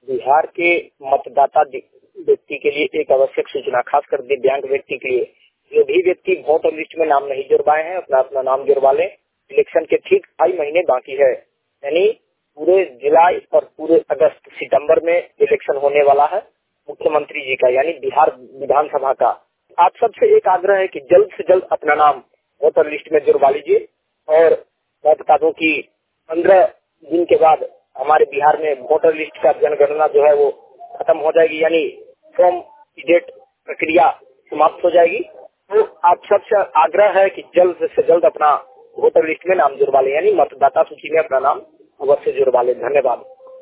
बिहार के मतदाता व्यक्ति के लिए एक आवश्यक सूचना, खासकर दिव्यांग व्यक्ति के लिए। जो भी व्यक्ति वोटर लिस्ट में नाम नहीं जुड़वाए हैं, अपना अपना नाम जुड़वा लें। इलेक्शन के ठीक 2 महीने बाकी है, यानी पूरे जुलाई और पूरे अगस्त सितंबर में इलेक्शन होने वाला है मुख्यमंत्री जी का, यानी बिहार विधानसभा का। आप सबसे एक आग्रह है कि जल्द से जल्द अपना नाम वोटर लिस्ट में जुड़वा लीजिए और मैं बता दूं कि 15 दिन के बाद हमारे बिहार में वोटर लिस्ट का जनगणना जो है वो खत्म हो जाएगी, यानी फॉर्म की डेट प्रक्रिया समाप्त हो जाएगी। तो आप सबसे आग्रह है कि जल्द से जल्द अपना वोटर लिस्ट में नाम जुड़वा लें, यानी मतदाता सूची में अपना नाम अवश्य जुड़वा लें। धन्यवाद।